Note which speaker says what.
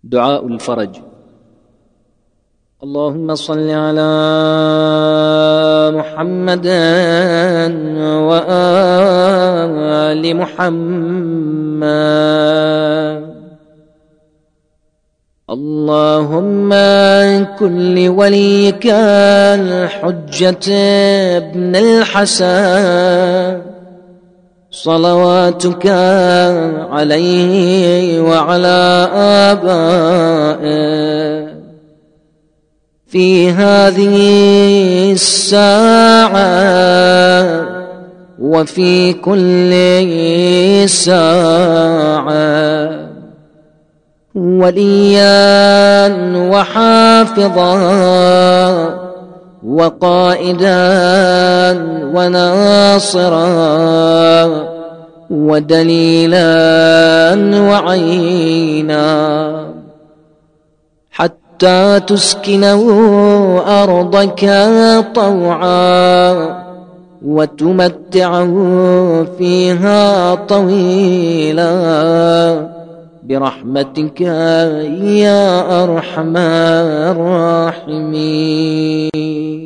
Speaker 1: دعاء الفرج. اللهم صل على محمد وآل محمد. اللهم كن لوليك الحجة ابن الحسن صلواتك عليه وعلى آبائه في هذه الساعة وفي كل ساعة، وليا وحافظا وقائدا وناصرا ودليلا وعينا، حتى تسكنه أرضك طوعا وتمتعه فيها طويلا برحمتك يا أرحم الراحمين.